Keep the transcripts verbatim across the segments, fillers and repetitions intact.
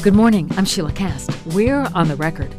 Good morning, I'm Sheila Cast. We're on the record.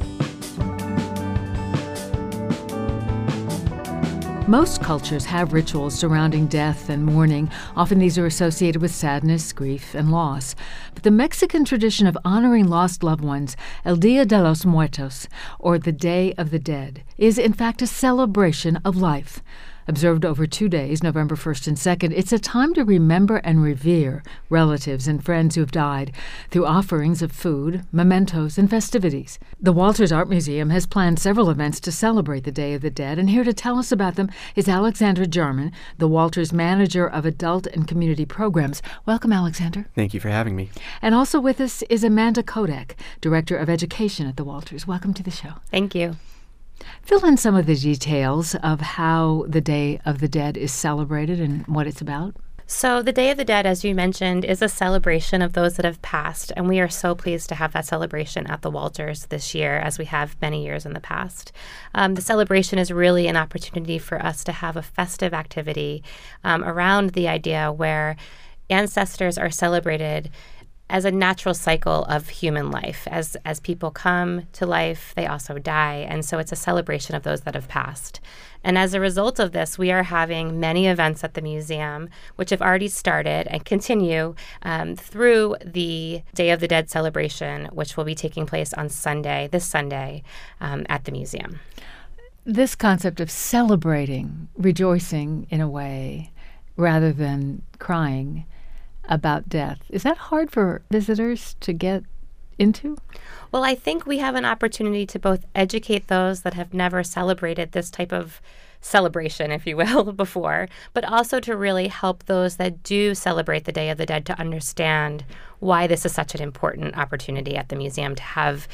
Most cultures have rituals surrounding death and mourning. Often these are associated with sadness, grief, and loss. But the Mexican tradition of honoring lost loved ones, El Día de los Muertos, or the Day of the Dead, is in fact a celebration of life. Observed over two days, November first and second, it's a time to remember and revere relatives and friends who have died through offerings of food, mementos, and festivities. The Walters Art Museum has planned several events to celebrate the Day of the Dead, and here to tell us about them is Alexandra Jarman, the Walters Manager of Adult and Community Programs. Welcome, Alexandra. Thank you for having me. And also with us is Amanda Kodak, Director of Education at the Walters. Welcome to the show. Thank you. Fill in some of the details of how the Day of the Dead is celebrated and what it's about. So the Day of the Dead, as you mentioned, is a celebration of those that have passed, and we are so pleased to have that celebration at the Walters this year, as we have many years in the past. Um, the celebration is really an opportunity for us to have a festive activity um, around the idea where ancestors are celebrated as a natural cycle of human life. As as people come to life, they also die. And so it's a celebration of those that have passed. And as a result of this, we are having many events at the museum, which have already started and continue um, through the Day of the Dead celebration, which will be taking place on Sunday, this Sunday, um, at the museum. This concept of celebrating, rejoicing in a way, rather than crying about death. Is that hard for visitors to get into? Well, I think we have an opportunity to both educate those that have never celebrated this type of celebration, if you will, before, but also to really help those that do celebrate the Day of the Dead to understand why this is such an important opportunity at the museum to have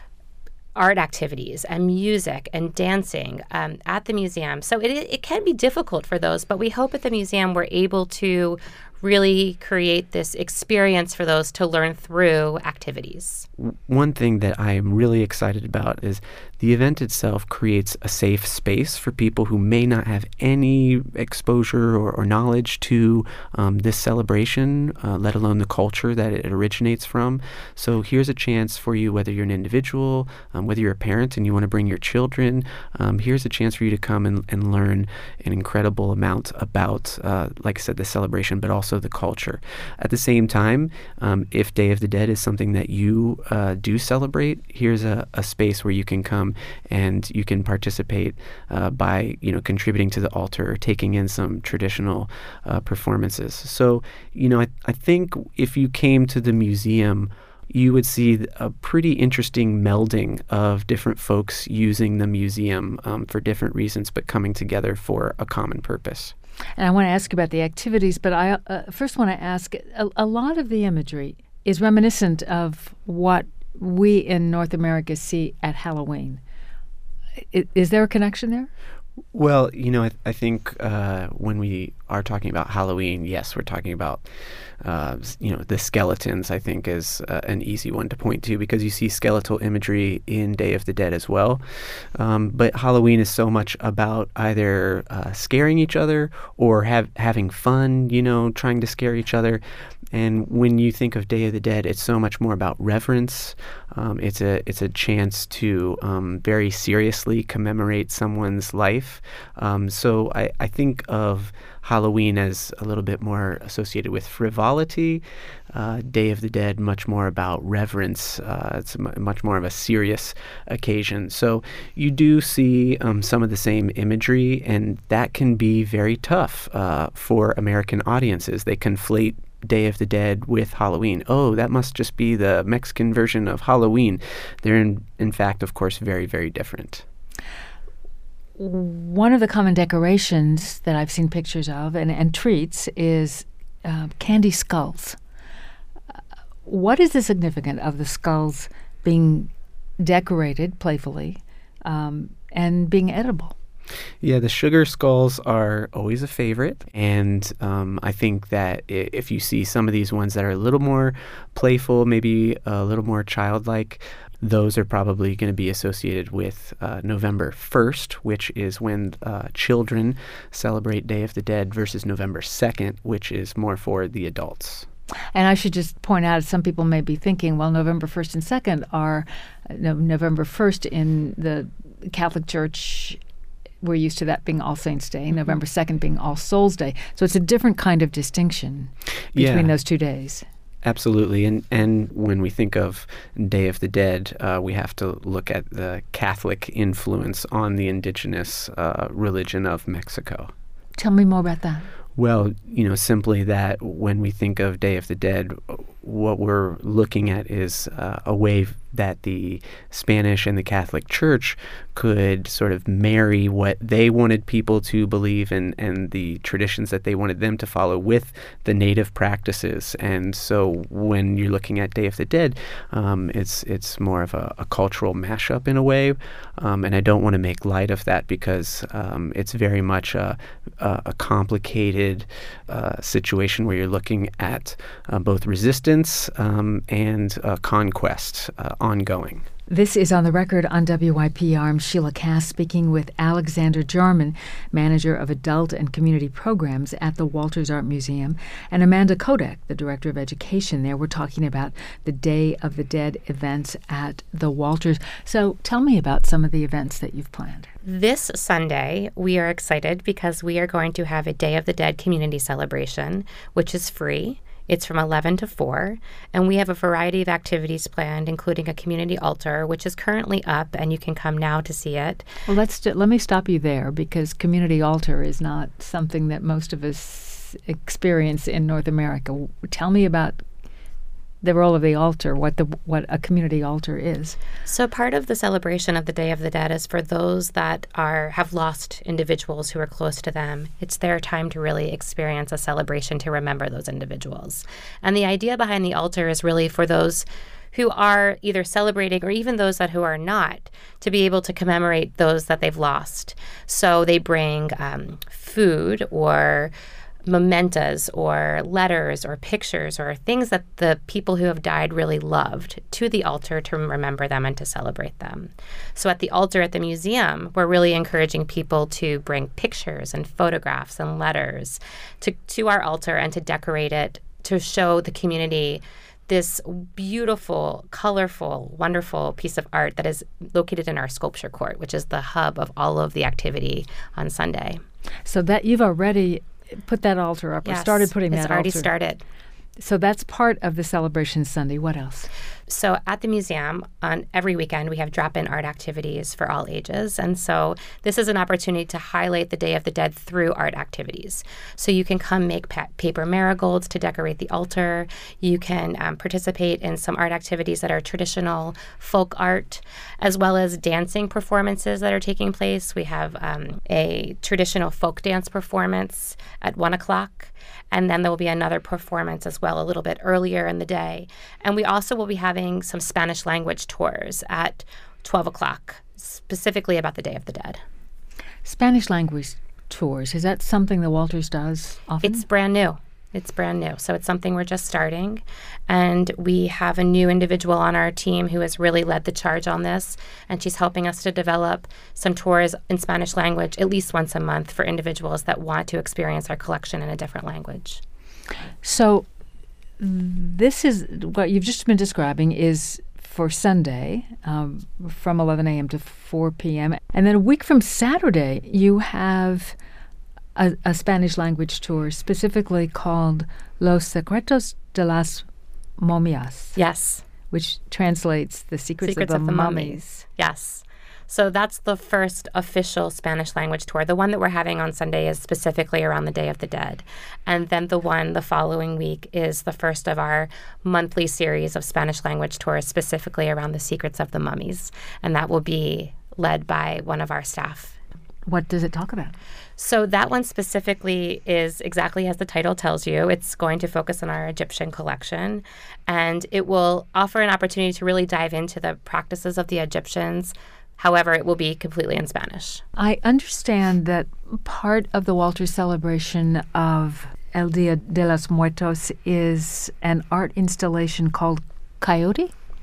art activities and music and dancing um, at the museum. So it, it can be difficult for those, but we hope at the museum we're able to really create this experience for those to learn through activities. One thing that I am really excited about is the event itself creates a safe space for people who may not have any exposure or, or knowledge to um, this celebration, uh, let alone the culture that it originates from. So here's a chance for you, whether you're an individual, um, whether you're a parent and you want to bring your children, um, here's a chance for you to come and, and learn an incredible amount about, uh, like I said, the celebration, but also the culture. At the same time, um, if Day of the Dead is something that you uh, do celebrate, here's a, a space where you can come and you can participate uh, by, you know, contributing to the altar or taking in some traditional uh, performances. So, you know, I, I think if you came to the museum, you would see a pretty interesting melding of different folks using the museum um, for different reasons, but coming together for a common purpose. And I want to ask you about the activities, but I uh, first want to ask, a, a lot of the imagery is reminiscent of what we in North America see at Halloween. Is, is there a connection there? Well, you know, I, I think uh, when we are talking about Halloween, yes, we're talking about, uh, you know, the skeletons, I think, is uh, an easy one to point to because you see skeletal imagery in Day of the Dead as well. Um, but Halloween is so much about either uh, scaring each other or have, having fun, you know, trying to scare each other. And when you think of Day of the Dead, it's so much more about reverence. Um, it's a it's a chance to um, very seriously commemorate someone's life. Um, so I, I think of Halloween as a little bit more associated with frivolity. Uh, Day of the Dead, much more about reverence. Uh, it's m- much more of a serious occasion. So you do see um, some of the same imagery, and that can be very tough uh, for American audiences. They conflate Day of the Dead with Halloween. Oh, that must just be the Mexican version of Halloween. They're, in, in fact, of course, very, very different. One of the common decorations that I've seen pictures of and, and treats is uh, candy skulls. Uh, what is the significance of the skulls being decorated playfully um, and being edible? Yeah, the sugar skulls are always a favorite, and um, I think that if you see some of these ones that are a little more playful, maybe a little more childlike, those are probably going to be associated with uh, November first, which is when uh, children celebrate Day of the Dead, versus November second, which is more for the adults. And I should just point out, some people may be thinking, well, November first and second are uh, no, November first in the Catholic Church. We're used to that being All Saints' Day, mm-hmm. November second being All Souls' Day. So it's a different kind of distinction between yeah. those two days. Absolutely. And and when we think of Day of the Dead, uh, we have to look at the Catholic influence on the indigenous uh, religion of Mexico. Tell me more about that. Well, you know, simply that when we think of Day of the Dead, what we're looking at is uh, a way that the Spanish and the Catholic Church could sort of marry what they wanted people to believe and, and the traditions that they wanted them to follow with the native practices. And so when you're looking at Day of the Dead, um, it's it's more of a, a cultural mashup in a way. Um, and I don't want to make light of that because um, it's very much a, a, a complicated uh, situation where you're looking at uh, both resistance um, and uh, conquest uh, ongoing. This is On the Record on W Y P R. I'm Sheila Cass speaking with Alexander Jarman, manager of adult and community programs at the Walters Art Museum, and Amanda Kodak, the director of education there. We're talking about the Day of the Dead events at the Walters. So tell me about some of the events that you've planned. This Sunday, we are excited because we are going to have a Day of the Dead community celebration, which is free. It's from eleven to four, and we have a variety of activities planned, including a community altar, which is currently up, and you can come now to see it. Well, let's do, let me stop you there, because community altar is not something that most of us experience in North America. Tell me about the role of the altar, what the what a community altar is. So part of the celebration of the Day of the Dead is for those that are have lost individuals who are close to them. It's their time to really experience a celebration to remember those individuals. And the idea behind the altar is really for those who are either celebrating or even those that who are not, to be able to commemorate those that they've lost. So they bring um, food or mementos or letters or pictures or things that the people who have died really loved to the altar to remember them and to celebrate them. So at the altar at the museum, we're really encouraging people to bring pictures and photographs and letters to, to our altar and to decorate it to show the community this beautiful, colorful, wonderful piece of art that is located in our sculpture court, which is the hub of all of the activity on Sunday. So that you've already put that altar up, yes, or started putting that altar. It's already altar. started. So that's part of the celebration Sunday. What else? So at the museum, on every weekend, we have drop-in art activities for all ages. And so this is an opportunity to highlight the Day of the Dead through art activities. So you can come make pa- paper marigolds to decorate the altar. You can um, participate in some art activities that are traditional folk art, as well as dancing performances that are taking place. We have um, a traditional folk dance performance at one o'clock. And then there will be another performance as well a little bit earlier in the day. And we also will be having some Spanish language tours at twelve o'clock, specifically about the Day of the Dead. Spanish language tours, is that something the Walters does often? It's brand new. It's brand new. So it's something we're just starting. And we have a new individual on our team who has really led the charge on this. And she's helping us to develop some tours in Spanish language at least once a month for individuals that want to experience our collection in a different language. So this is what you've just been describing is for Sunday um, from eleven a.m. to four p.m. And then a week from Saturday, you have A, a Spanish language tour specifically called Los Secretos de las Momias. Yes. Which translates the secrets, secrets of the, of the mummies. mummies. Yes. So that's the first official Spanish language tour. The one that we're having on Sunday is specifically around the Day of the Dead. And then the one the following week is the first of our monthly series of Spanish language tours specifically around the secrets of the mummies. And that will be led by one of our staff. What does it talk about? So that one specifically is exactly as the title tells you. It's going to focus on our Egyptian collection, and it will offer an opportunity to really dive into the practices of the Egyptians. However, it will be completely in Spanish. I understand that part of the Walters celebration of El Dia de los Muertos is an art installation called Coyote?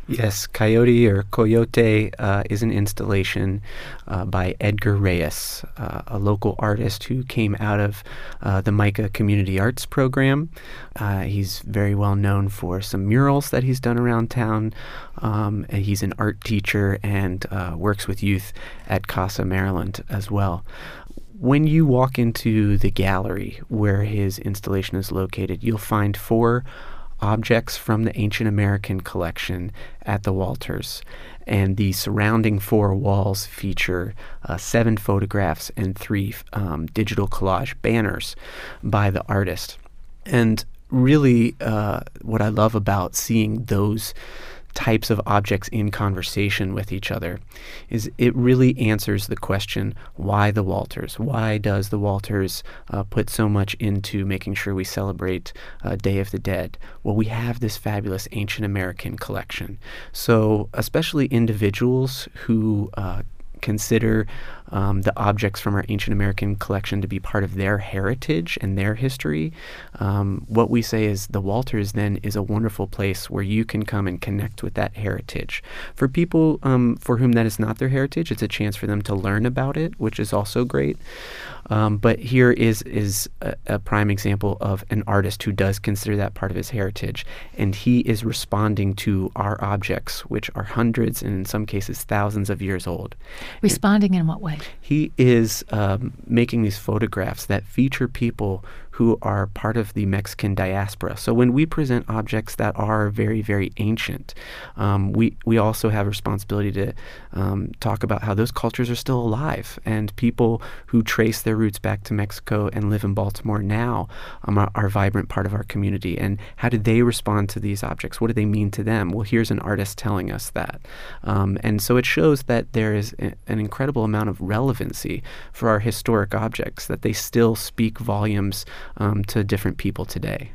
Yes, Coyote or Coyote uh, is an installation uh, by Edgar Reyes, uh, a local artist who came out of uh, the MICA Community Arts Program. Uh, he's very well known for some murals that he's done around town. Um, and he's an art teacher and uh, works with youth at Casa Maryland as well. When you walk into the gallery where his installation is located, you'll find four objects from the Ancient American collection at the Walters. And the surrounding four walls feature uh, seven photographs and three um, digital collage banners by the artist. And really, uh, what I love about seeing those types of objects in conversation with each other is it really answers the question, why the Walters? Why does the Walters uh, put so much into making sure we celebrate uh, Day of the Dead? Well, we have this fabulous Ancient American collection. So especially individuals who uh, consider um, the objects from our Ancient American collection to be part of their heritage and their history, um, what we say is the Walters then is a wonderful place where you can come and connect with that heritage. For people um, for whom that is not their heritage, it's a chance for them to learn about it, which is also great. Um, but here is is a, a prime example of an artist who does consider that part of his heritage, and he is responding to our objects, which are hundreds and in some cases thousands of years old. Responding in what way? He is um, making these photographs that feature people who are part of the Mexican diaspora. So when we present objects that are very, very ancient, um, we, we also have a responsibility to um, talk about how those cultures are still alive, and people who trace their roots back to Mexico and live in Baltimore now um, are, are a vibrant part of our community. And how do they respond to these objects? What do they mean to them? Well, here's an artist telling us that. Um, and so it shows that there is a, an incredible amount of relevancy for our historic objects, that they still speak volumes Um, to different people today.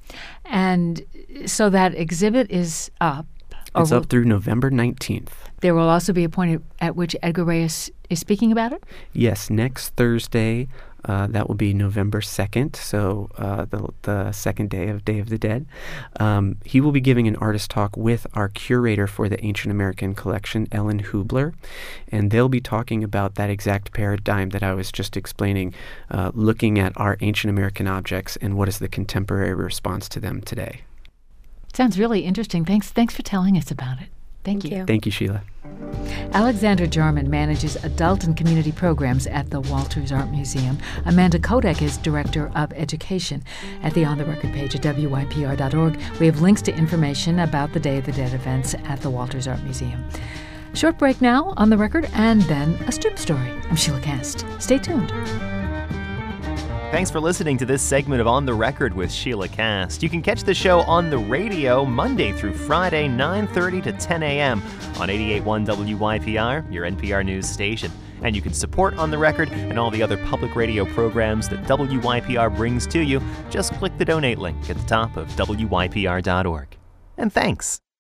And so that exhibit is up. It's up through November nineteenth. There will also be a point at which Edgar Reyes is speaking about it? Yes, next Thursday. Uh, that will be November second, so uh, the, the second day of Day of the Dead. Um, he will be giving an artist talk with our curator for the Ancient American collection, Ellen Hubler, and they'll be talking about that exact paradigm that I was just explaining, uh, looking at our Ancient American objects and what is the contemporary response to them today. Sounds really interesting. Thanks, thanks for telling us about it. Thank, Thank you. you. Thank you, Sheila. Alexander Jarman manages adult and community programs at the Walters Art Museum. Amanda Kodak is Director of Education. At the On the Record page at W Y P R dot org, we have links to information about the Day of the Dead events at the Walters Art Museum. Short break now on The Record, and then a strip story. I'm Sheila Cast. Stay tuned. Thanks for listening to this segment of On the Record with Sheila Cast. You can catch the show on the radio Monday through Friday, nine thirty to ten a.m. on eighty-eight point one W Y P R, your N P R news station. And you can support On the Record and all the other public radio programs that W Y P R brings to you. Just click the donate link at the top of W Y P R dot org. And thanks.